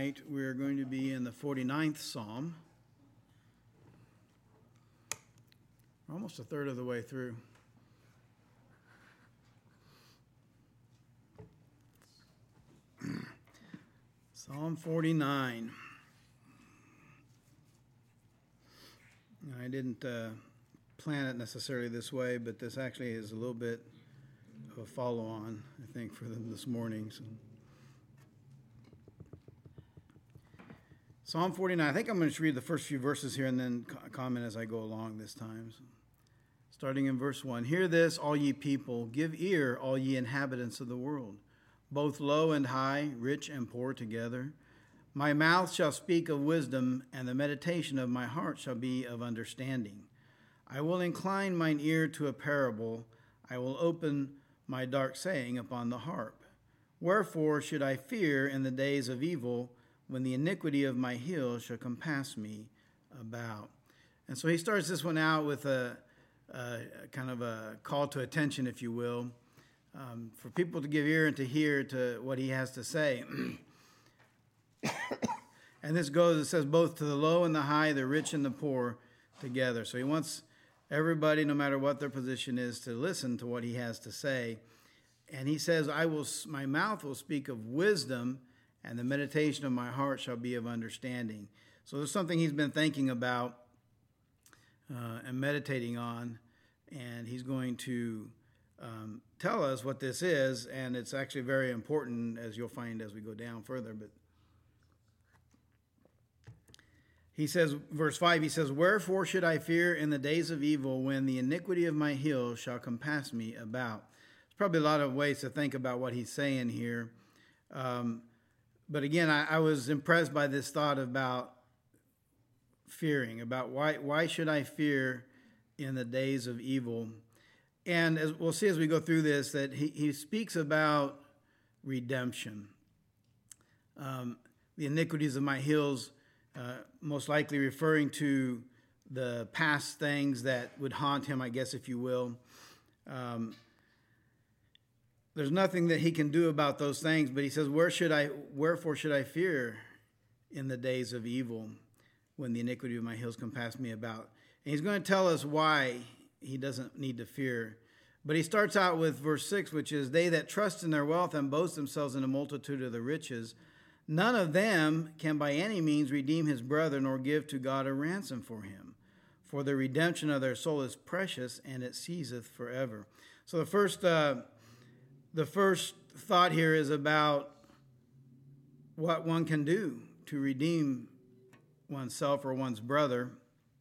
Tonight we're going to be in the 49th Psalm. We're almost a third of the way through. Psalm 49. I didn't plan it necessarily this way, but this actually is a little bit of a follow-on, I think, for them this morning. So. Psalm 49. I think I'm going to read the first few verses here and then comment as I go along this time. So, starting in verse 1. Hear this, all ye people. Give ear, all ye inhabitants of the world, both low and high, rich and poor together. My mouth shall speak of wisdom, and the meditation of my heart shall be of understanding. I will incline mine ear to a parable. I will open my dark saying upon the harp. Wherefore should I fear in the days of evil, when the iniquity of my heel shall compass me about? And so he starts this one out with a kind of a call to attention, if you will, for people to give ear and to hear to what he has to say. And this goes, it says, both to the low and the high, the rich and the poor together. So he wants everybody, no matter what their position is, to listen to what he has to say. And he says, my mouth will speak of wisdom, and the meditation of my heart shall be of understanding. So there's something he's been thinking about and meditating on, and he's going to tell us what this is, and it's actually very important, as you'll find as we go down further. But he says, verse 5, he says, Wherefore should I fear in the days of evil, when the iniquity of my heel shall compass me about? There's probably a lot of ways to think about what he's saying here. But again, I was impressed by this thought about fearing, about why should I fear in the days of evil? And as we'll see as we go through this, that he speaks about redemption. The iniquities of my heels, most likely referring to the past things that would haunt him, I guess, if you will. There's nothing that he can do about those things, but he says, wherefore should I fear in the days of evil, when the iniquity of my heels compass me about? And he's going to tell us why he doesn't need to fear. But he starts out with verse 6, which is, They that trust in their wealth and boast themselves in the multitude of the riches, none of them can by any means redeem his brother, nor give to God a ransom for him. For the redemption of their soul is precious, and it ceaseth forever. So the first thought here is about what one can do to redeem oneself or one's brother.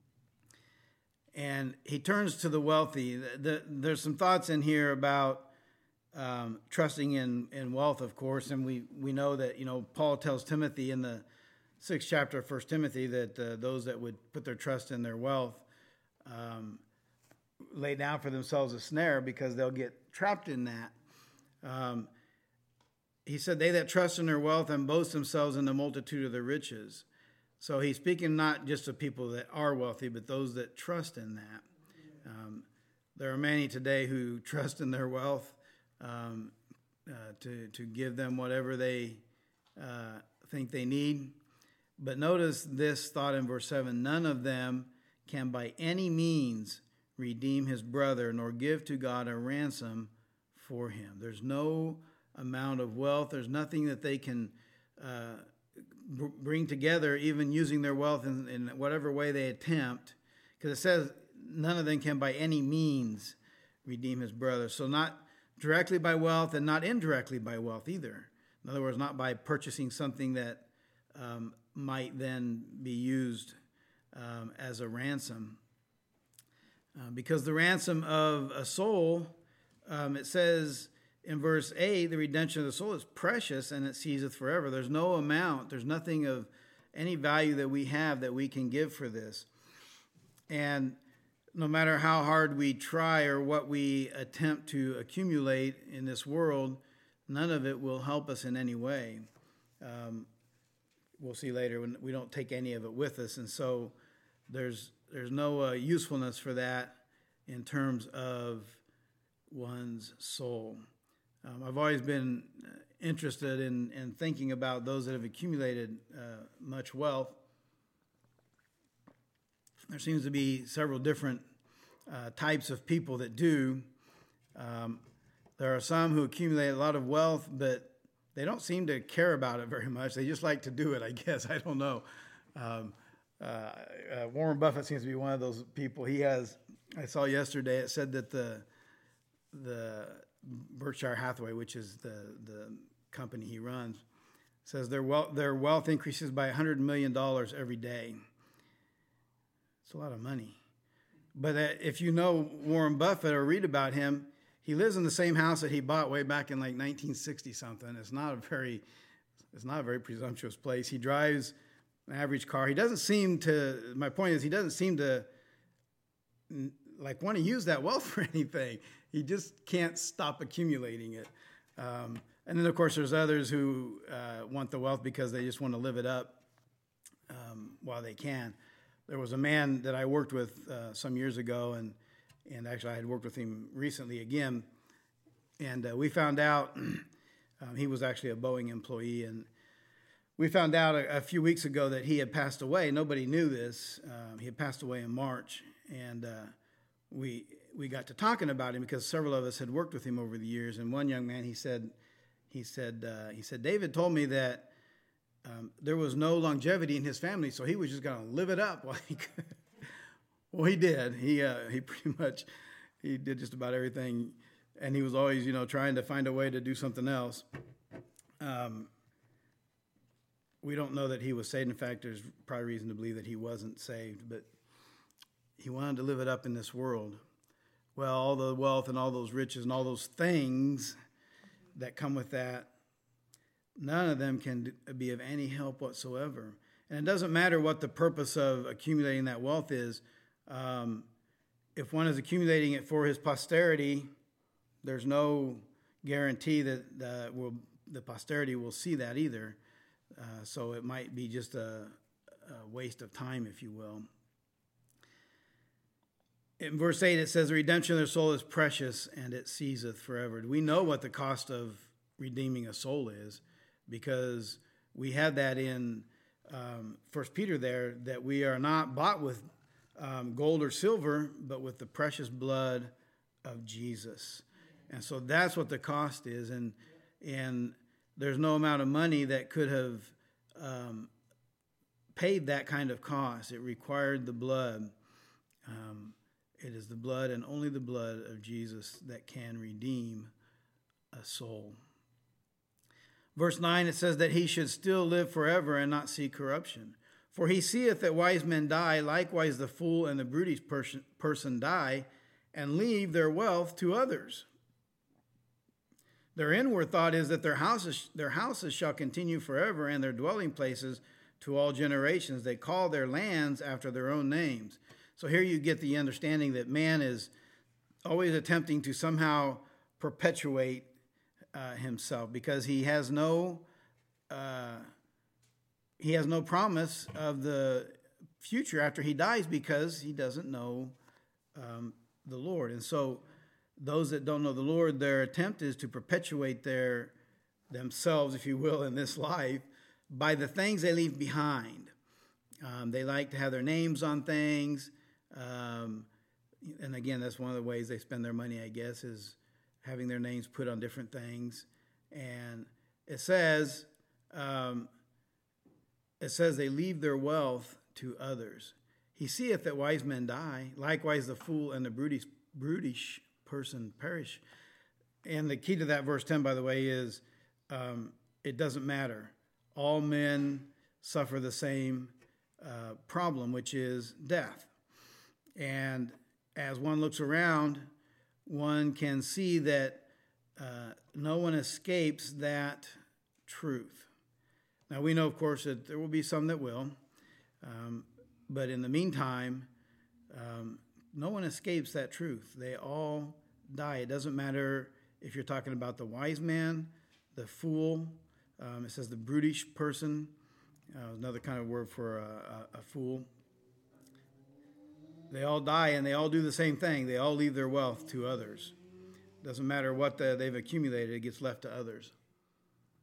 And he turns to the wealthy. There's some thoughts in here about trusting in wealth, of course. And we know that, Paul tells Timothy in the 6th chapter of 1 Timothy that those that would put their trust in their wealth lay down for themselves a snare, because they'll get trapped in that. He said, they that trust in their wealth and boast themselves in the multitude of their riches. So he's speaking not just of people that are wealthy, but those that trust in that. There are many today who trust in their wealth to give them whatever they think they need. But notice this thought in verse 7, none of them can by any means redeem his brother, nor give to God a ransom for him. There's no amount of wealth. There's nothing that they can bring together, even using their wealth in whatever way they attempt, because it says none of them can by any means redeem his brother. So not directly by wealth, and not indirectly by wealth either. In other words, not by purchasing something that might then be used as a ransom. Because the ransom of a soul, it says in verse 8, the redemption of the soul is precious, and it ceaseth forever. There's no amount, there's nothing of any value that we have that we can give for this. And no matter how hard we try or what we attempt to accumulate in this world, none of it will help us in any way. We'll see later when we don't take any of it with us. And so there's no usefulness for that in terms of one's soul. I've always been interested in thinking about those that have accumulated much wealth, there seems to be several different types of people that do. There are some who accumulate a lot of wealth, but they don't seem to care about it very much. They just like to do it, I guess. I don't know. Warren Buffett seems to be one of those people. I saw yesterday, it said that the Berkshire Hathaway, which is the company he runs, says their wealth increases by $100 million every day. It's a lot of money. But if you know Warren Buffett or read about him, he lives in the same house that he bought way back in like 1960 something. It's not a very presumptuous place. He drives an average car. He doesn't seem to. My point is, he doesn't seem to like want to use that wealth for anything. He just can't stop accumulating it. And then of course there's others who want the wealth because they just want to live it up while they can. There was a man that I worked with some years ago, and actually I had worked with him recently again, and we found out he was actually a Boeing employee, and we found out a few weeks ago that he had passed away. Nobody knew this. He had passed away in March, and we got to talking about him because several of us had worked with him over the years. And one young man, he said, David told me that there was no longevity in his family, so he was just going to live it up while he could. Well, he did. He pretty much did just about everything, and he was always trying to find a way to do something else. We don't know that he was saved. In fact, there's probably reason to believe that he wasn't saved, but he wanted to live it up in this world. Well, all the wealth and all those riches and all those things that come with that, none of them can be of any help whatsoever. And it doesn't matter what the purpose of accumulating that wealth is. If one is accumulating it for his posterity, there's no guarantee that the posterity will see that either. So it might be just a waste of time, if you will. In verse 8, it says, the redemption of their soul is precious, and it ceaseth forever. We know what the cost of redeeming a soul is, because we had that in 1 Peter there, that we are not bought with gold or silver, but with the precious blood of Jesus. And so that's what the cost is. And there's no amount of money that could have paid that kind of cost. It required the blood. It is the blood and only the blood of Jesus that can redeem a soul. Verse 9, it says that he should still live forever and not see corruption. For he seeth that wise men die, likewise the fool and the brutish person die, and leave their wealth to others. Their inward thought is that their houses shall continue forever, and their dwelling places to all generations. They call their lands after their own names. So here you get the understanding that man is always attempting to somehow perpetuate himself, because he has no promise of the future after he dies, because he doesn't know the Lord. And so those that don't know the Lord, their attempt is to perpetuate themselves, if you will, in this life by the things they leave behind. They like to have their names on things. And again, that's one of the ways they spend their money, I guess, is having their names put on different things. And it says they leave their wealth to others. He seeth that wise men die, likewise the fool and the brutish person perish. And the key to that verse 10, by the way, is it doesn't matter. All men suffer the same problem, which is death. And as one looks around, one can see that no one escapes that truth. Now, we know, of course, that there will be some that will. But in the meantime, no one escapes that truth. They all die. It doesn't matter if you're talking about the wise man, the fool. It says the brutish person, another kind of word for a fool. They all die, and they all do the same thing. They all leave their wealth to others. Doesn't matter what they've accumulated, it gets left to others.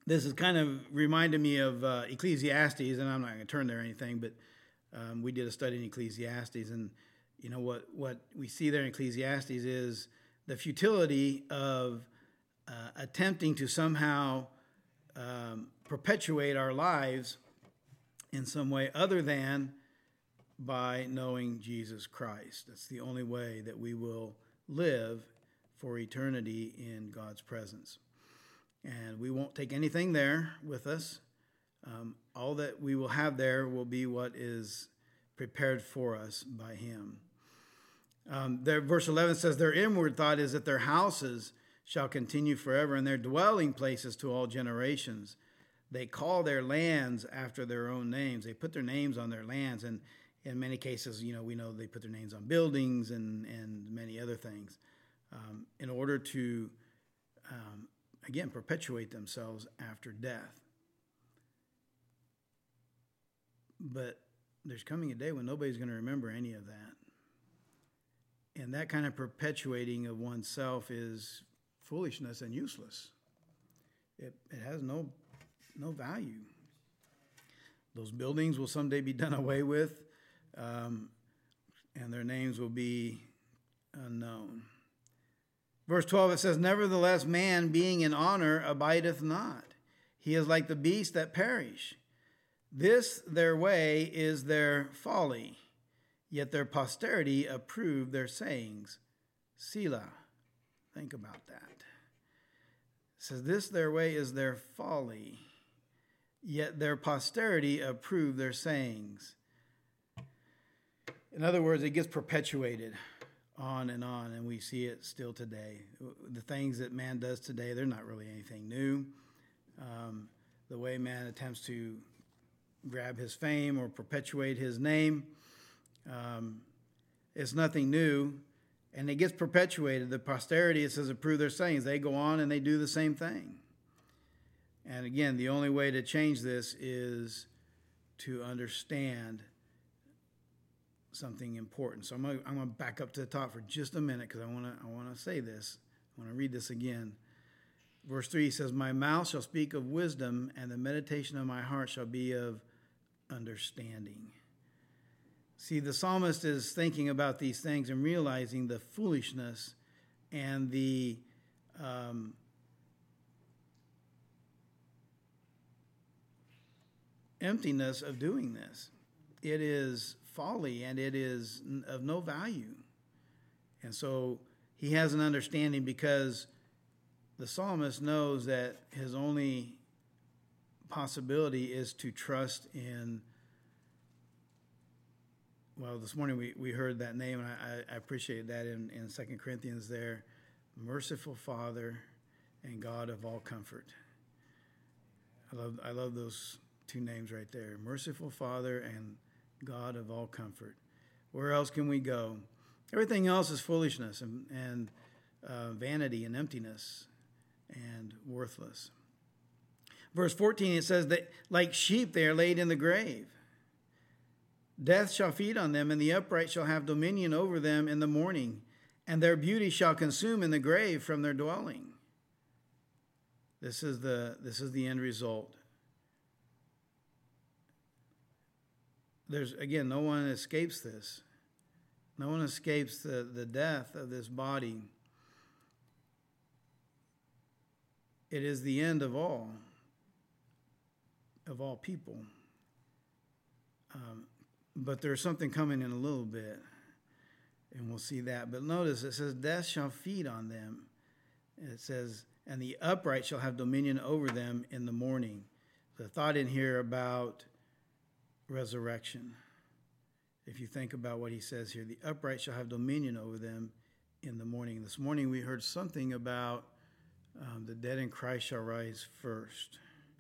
This is kind of reminded me of Ecclesiastes, and I'm not going to turn there or anything, but we did a study in Ecclesiastes, and you know what we see there in Ecclesiastes is the futility of attempting to somehow perpetuate our lives in some way other than by knowing Jesus Christ. That's the only way that we will live for eternity in God's presence. And we won't take anything there with us. All that we will have there will be what is prepared for us by him. Verse 11 says, their inward thought is that their houses shall continue forever, and their dwelling places to all generations. They call their lands after their own names. They put their names on their lands, and in many cases, we know they put their names on buildings and many other things in order to, again, perpetuate themselves after death. But there's coming a day when nobody's going to remember any of that. And that kind of perpetuating of oneself is foolishness and useless. It has no value. Those buildings will someday be done away with, and their names will be unknown. Verse 12, it says, nevertheless, man being in honor abideth not. He is like the beasts that perish. This their way is their folly, yet their posterity approve their sayings. Selah. Think about that. It says, this their way is their folly, yet their posterity approve their sayings. In other words, it gets perpetuated on, and we see it still today. The things that man does today, they're not really anything new. The way man attempts to grab his fame or perpetuate his name, it's nothing new, and it gets perpetuated. The posterity, it says, approve their sayings. They go on and they do the same thing. And again, the only way to change this is to understand something important. So I'm going to back up to the top for just a minute because I want to say this. I want to read this again. Verse 3 says, my mouth shall speak of wisdom, and the meditation of my heart shall be of understanding. See, the psalmist is thinking about these things and realizing the foolishness and the emptiness of doing this. It is folly, and it is of no value. And so he has an understanding because the psalmist knows that his only possibility is to trust in, well, this morning we heard that name, and I appreciate that in 2 Corinthians there, merciful Father and God of all comfort. I love those two names right there, merciful Father and God of all comfort. Where else can we go? Everything else is foolishness and vanity and emptiness and worthless. Verse 14, it says that like sheep they are laid in the grave. Death shall feed on them, and the upright shall have dominion over them in the morning, and their beauty shall consume in the grave from their dwelling. This is the end result. There's, again, no one escapes this. No one escapes the death of this body. It is the end of all people. But there's something coming in a little bit, and we'll see that. But notice it says, death shall feed on them. It says, and the upright shall have dominion over them in the morning. The thought in here about resurrection. If you think about what he says here, the upright shall have dominion over them in the morning. This morning we heard something about the dead in Christ shall rise first.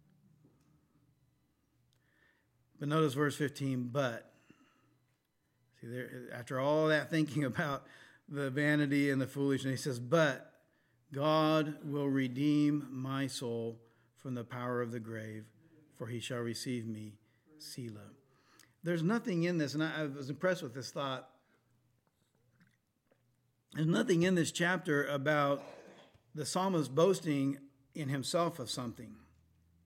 But notice verse 15, but. See, there, after all that thinking about the vanity and the foolishness, he says, but God will redeem my soul from the power of the grave, for he shall receive me, Selah. There's nothing in this, and I was impressed with this thought. There's nothing in this chapter about the psalmist boasting in himself of something.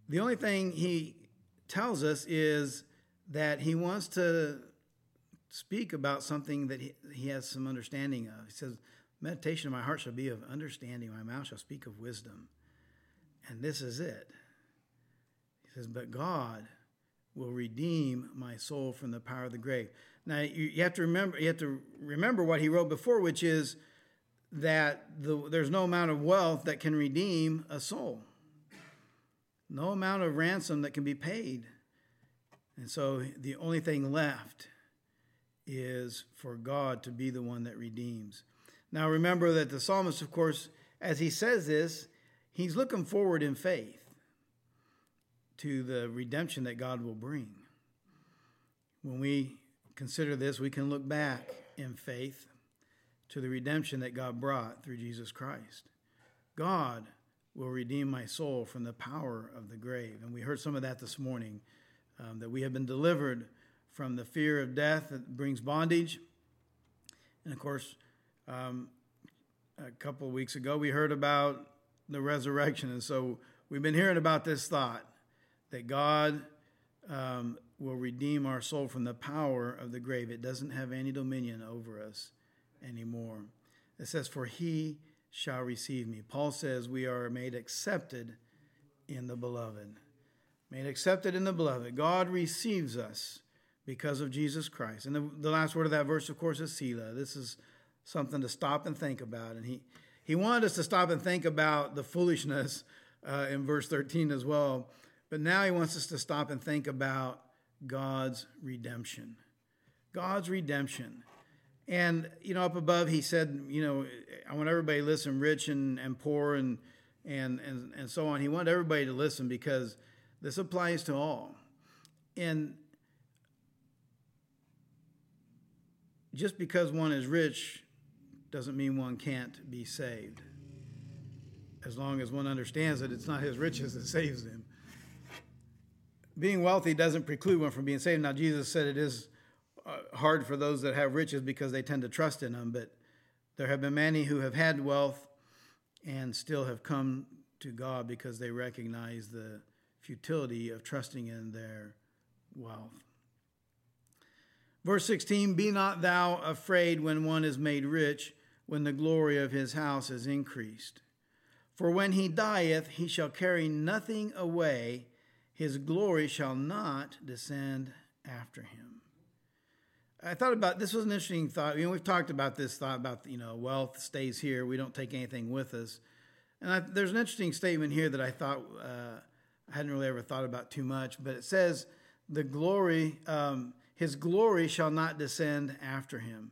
The only thing he tells us is that he wants to speak about something that he has some understanding of. He says, meditation of my heart shall be of understanding. My mouth shall speak of wisdom. And this is it. He says, but God will redeem my soul from the power of the grave. Now, you have to remember what he wrote before, which is that there's no amount of wealth that can redeem a soul. No amount of ransom that can be paid. And so the only thing left is for God to be the one that redeems. Now remember that the psalmist, of course, as he says this, he's looking forward in faith to the redemption that God will bring. When we consider this, we can look back in faith to the redemption that God brought through Jesus Christ. God will redeem my soul from the power of the grave. And we heard some of that this morning, that we have been delivered from the fear of death that brings bondage. And of course, a couple of weeks ago, we heard about the resurrection. And so we've been hearing about this thought that God will redeem our soul from the power of the grave. It doesn't have any dominion over us anymore. It says, for he shall receive me. Paul says we are made accepted in the beloved. Made accepted in the beloved. God receives us because of Jesus Christ. And the last word of that verse, of course, is Selah. This is something to stop and think about. And he wanted us to stop and think about the foolishness in verse 13 as well. But now he wants us to stop and think about God's redemption. God's redemption. And, up above, he said, I want everybody to listen, rich and poor and so on. He wanted everybody to listen because this applies to all. And just because one is rich doesn't mean one can't be saved. As long as one understands that it's not his riches that saves them. Being wealthy doesn't preclude one from being saved. Now, Jesus said it is hard for those that have riches because they tend to trust in them, but there have been many who have had wealth and still have come to God because they recognize the futility of trusting in their wealth. Verse 16, be not thou afraid when one is made rich, when the glory of his house is increased. For when he dieth, he shall carry nothing away, his glory shall not descend after him. I thought about, this was an interesting thought. We've talked about this thought about, wealth stays here. We don't take anything with us. And there's an interesting statement here that I thought, I hadn't really ever thought about too much, but it says, the glory, his glory shall not descend after him.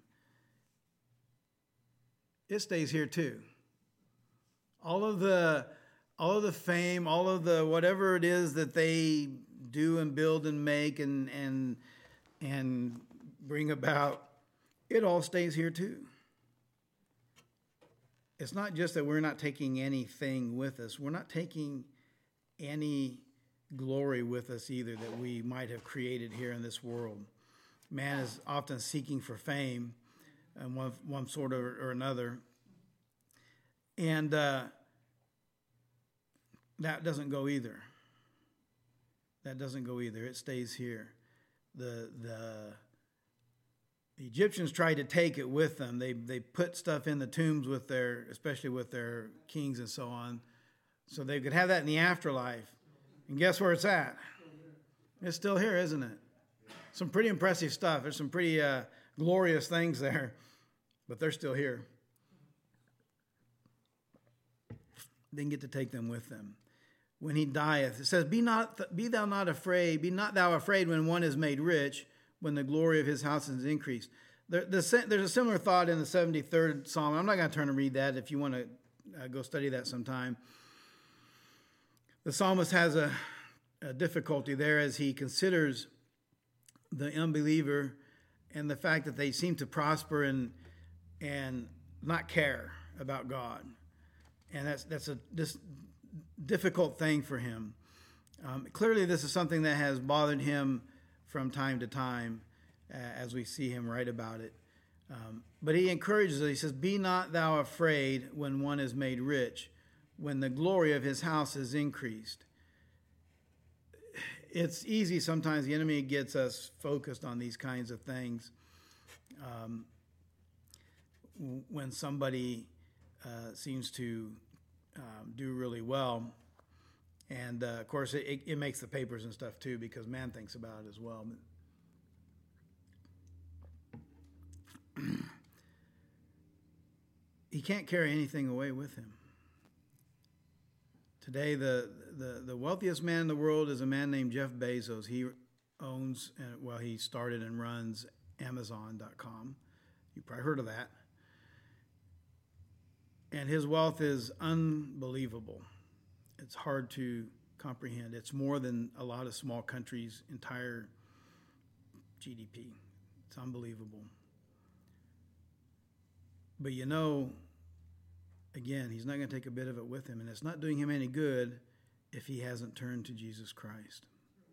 It stays here too. All of the fame, all of the whatever it is that they do and build and make and bring about, it all stays here too. It's not just that we're not taking anything with us. We're not taking any glory with us either that we might have created here in this world. Man is often seeking for fame in one sort or another. And that doesn't go either. That doesn't go either. It stays here. The Egyptians tried to take it with them. They put stuff in the tombs especially with their kings and so on, so they could have that in the afterlife. And guess where it's at? It's still here, isn't it? Some pretty impressive stuff. There's some pretty glorious things there, but they're still here. They didn't get to take them with them. When he dieth, it says, be thou not afraid when one is made rich, when the glory of his house is increased. There's a similar thought in the 73rd Psalm. I'm not going to turn and read that if you want to go study that sometime. The psalmist has a difficulty there as he considers the unbeliever and the fact that they seem to prosper and not care about God. And that's a difficult thing for him. Clearly, this is something that has bothered him from time to time as we see him write about it. But he encourages us. He says, be not thou afraid when one is made rich, when the glory of his house is increased. it's easy sometimes. The enemy gets us focused on these kinds of things. When somebody seems to do really well, and of course it makes the papers and stuff too, because man thinks about it as well. He can't carry anything away with him. Today, the wealthiest man in the world is a man named Jeff Bezos. He owns, he started and runs Amazon.com. You probably heard of that. And his wealth is unbelievable. It's hard to comprehend. It's more than a lot of small countries' entire GDP. It's unbelievable. But again, he's not going to take a bit of it with him, and it's not doing him any good if he hasn't turned to Jesus Christ.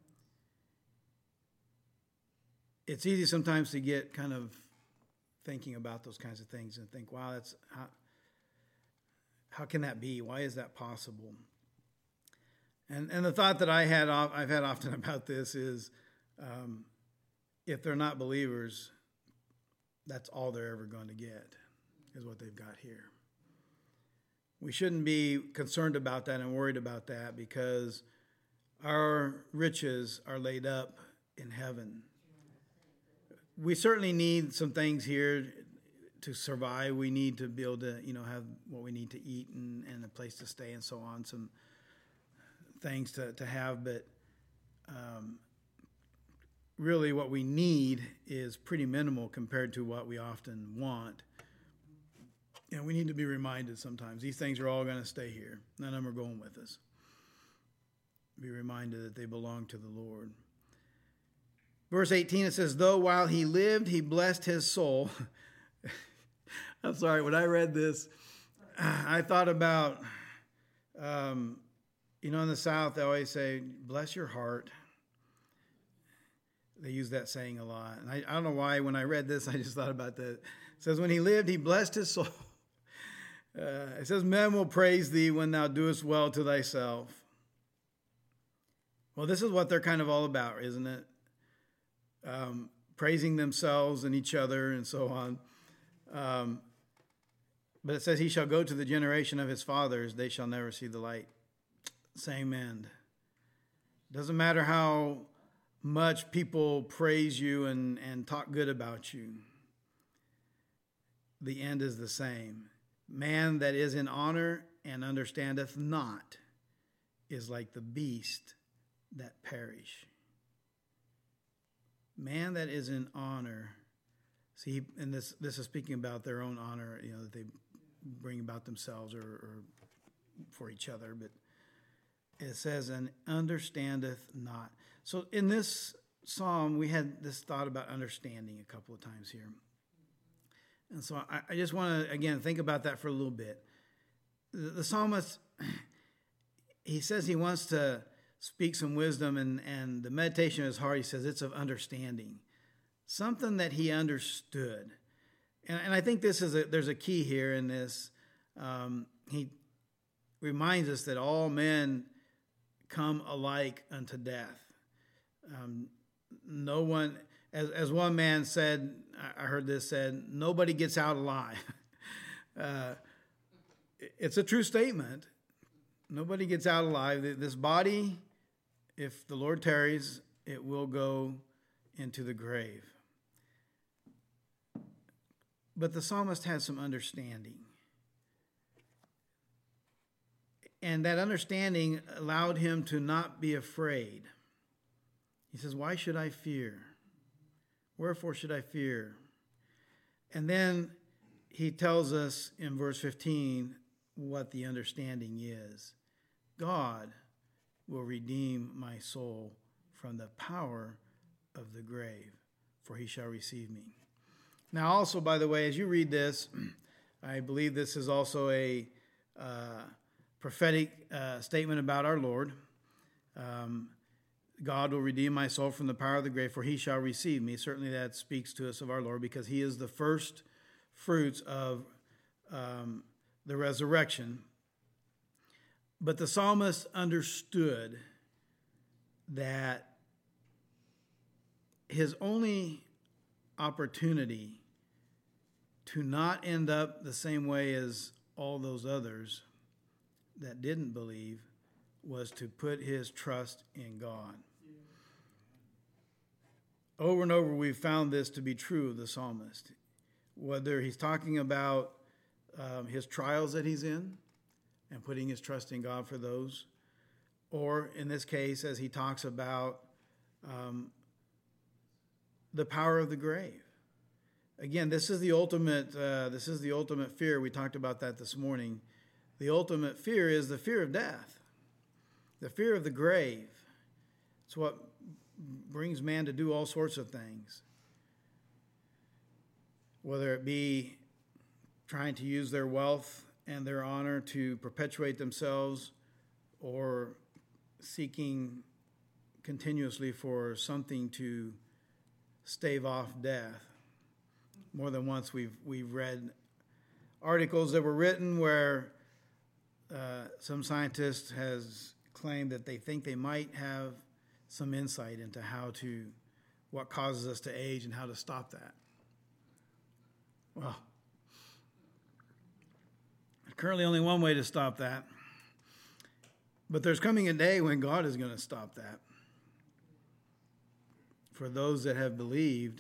It's easy sometimes to get kind of thinking about those kinds of things and think, wow, that's how can that be? Why is that possible? And the thought that I've had often about this is, if they're not believers, that's all they're ever going to get, is what they've got here. We shouldn't be concerned about that and worried about that, because our riches are laid up in heaven. We certainly need some things here to survive. We need to be able to, have what we need to eat and a place to stay and so on, some things to have. But really what we need is pretty minimal compared to what we often want. And we need to be reminded sometimes these things are all going to stay here. None of them are going with us. Be reminded that they belong to the Lord. Verse 18, it says, though while he lived, he blessed his soul. I'm sorry, when I read this, I thought about, in the South, they always say, bless your heart. They use that saying a lot. And I don't know why, when I read this, I just thought about that. It says, when he lived, he blessed his soul. It says, men will praise thee when thou doest well to thyself. Well, this is what they're kind of all about, isn't it? Praising themselves and each other and so on. But it says, he shall go to the generation of his fathers, they shall never see the light. Same end. Doesn't matter how much people praise you and talk good about you. The end is the same. Man that is in honor and understandeth not is like the beast that perish. Man that is in honor, see, and this is speaking about their own honor, that they bring about themselves or for each other, but it says, and understandeth not. So in this psalm, we had this thought about understanding a couple of times here. And so I just want to, again, think about that for a little bit. The psalmist, he says he wants to speak some wisdom, and the meditation of his heart, he says, it's of understanding. Something that he understood. And I think there's a key here in this. He reminds us that all men come alike unto death. No one, as one man said, I heard this said, nobody gets out alive. It's a true statement. Nobody gets out alive. This body, if the Lord tarries, it will go into the grave. But the psalmist had some understanding. And that understanding allowed him to not be afraid. He says, why should I fear? Wherefore should I fear? And then he tells us in verse 15 what the understanding is. God will redeem my soul from the power of the grave, for he shall receive me. Now also, by the way, as you read this, I believe this is also a prophetic statement about our Lord. God will redeem my soul from the power of the grave, for he shall receive me. Certainly that speaks to us of our Lord, because he is the first fruits of the resurrection. But the psalmist understood that his only opportunity to not end up the same way as all those others that didn't believe was to put his trust in God. Over and over, we've found this to be true of the psalmist. Whether he's talking about his trials that he's in and putting his trust in God for those, or in this case, as he talks about the power of the grave. Again, this is the ultimate fear. We talked about that this morning. The ultimate fear is the fear of death, the fear of the grave. It's what brings man to do all sorts of things, whether it be trying to use their wealth and their honor to perpetuate themselves, or seeking continuously for something to stave off death. More than once we've read articles that were written where some scientist has claimed that they think they might have some insight into what causes us to age and how to stop that. Well, there's currently only one way to stop that. But there's coming a day when God is going to stop that. For those that have believed,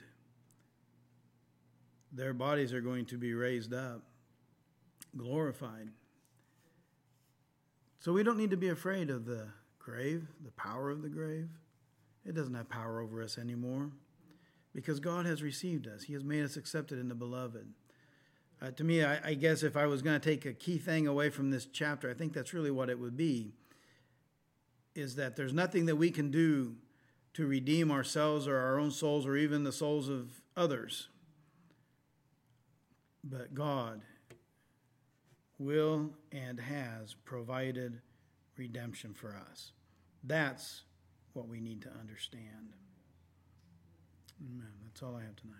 their bodies are going to be raised up, glorified. So we don't need to be afraid of the grave, the power of the grave. It doesn't have power over us anymore because God has received us. He has made us accepted in the beloved. To me, I guess if I was going to take a key thing away from this chapter, I think that's really what it would be, is that there's nothing that we can do to redeem ourselves or our own souls or even the souls of others. But God will and has provided redemption for us. That's what we need to understand. Amen. That's all I have tonight.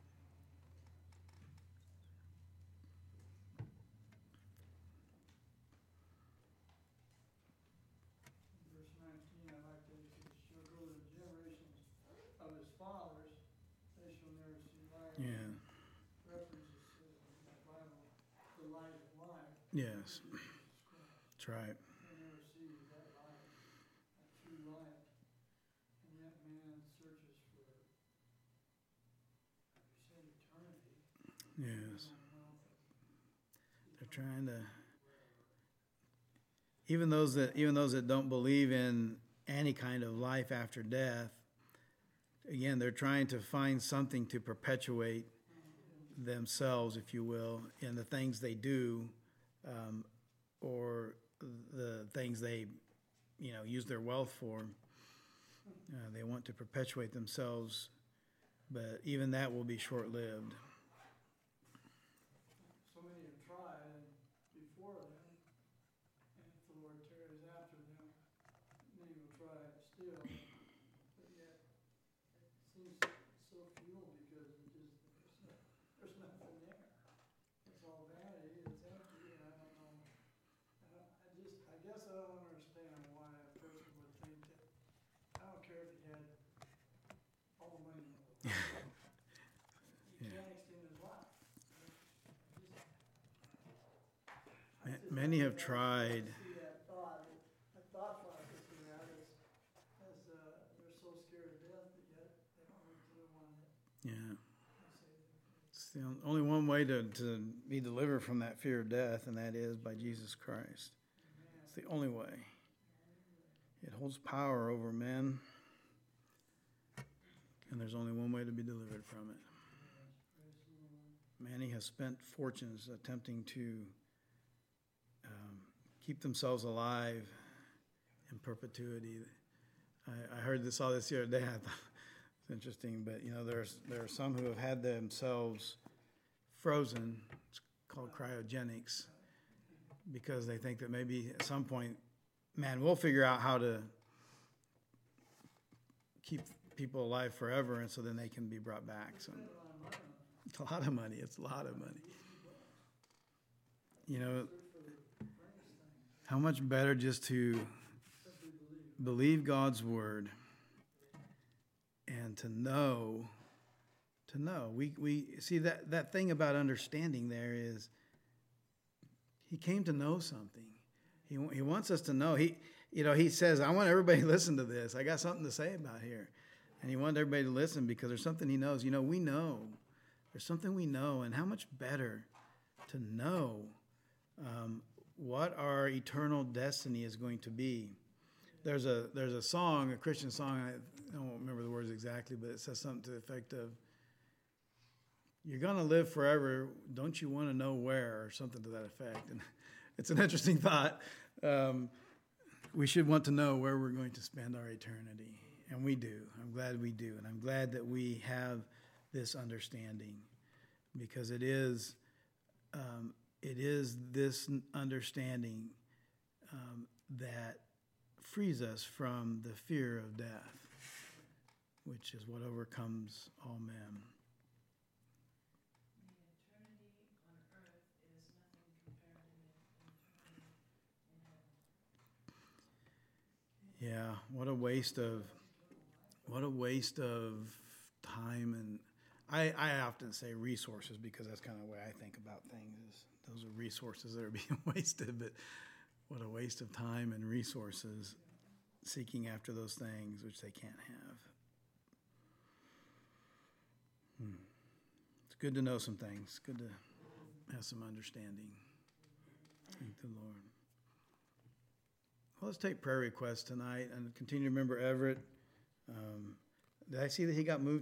Verse 19, I like that it shall go to the generations of his fathers, they shall never see light. Yeah. References to in the Bible, the light of life. Yes. That's right. They never see that light, that true light. And yet man searches for, like you said, eternity. Yes. They're trying to, even those that don't believe in any kind of life after death, again, they're trying to find something to perpetuate themselves, if you will, in the things they do, or the things they, use their wealth for. They want to perpetuate themselves, but even that will be short-lived. So many have tried before them, and if the Lord tarries after them, many will try still. But yet, it seems so futile because there's nothing there. It's all vanity. It's empty. And I don't know. I guess I don't understand why a person would think that. I don't care if he had all the money in the world. He can't extend his life. Many have tried. See that thought process in that as they're so scared of death, but yet they don't look to the one that Yeah. saves them. It's the only one way to be delivered from that fear of death, and that is by Jesus Christ. It's the only way. It holds power over men, and there's only one way to be delivered from it. Many have spent fortunes attempting to keep themselves alive in perpetuity. I saw this the other day. I thought it's interesting, but there are some who have had themselves frozen. It's called cryogenics, because they think that maybe at some point, man, we'll figure out how to keep people alive forever, and so then they can be brought back. So it's a lot of money. It's a lot of money. How much better just to believe God's word, and to know. We see that thing about understanding there is he came to know something. He wants us to know. He says, I want everybody to listen to this. I got something to say about here. And he wanted everybody to listen because there's something he knows. We know. There's something we know, and how much better to know what our eternal destiny is going to be. There's a song, a Christian song, I don't remember the words exactly, but it says something to the effect of, you're going to live forever, don't you want to know where, or something to that effect. And it's an interesting thought. We should want to know where we're going to spend our eternity, and we do. I'm glad we do, and I'm glad that we have this understanding, because it is this understanding that frees us from the fear of death, which is what overcomes all men. Yeah, what a waste of time, and I often say resources, because that's kind of the way I think about things. Is those are resources that are being wasted, but what a waste of time and resources seeking after those things which they can't have. It's good to know some things. Good to have some understanding. Thank the Lord. Well, let's take prayer requests tonight and continue to remember Everett. Did I see that he got moved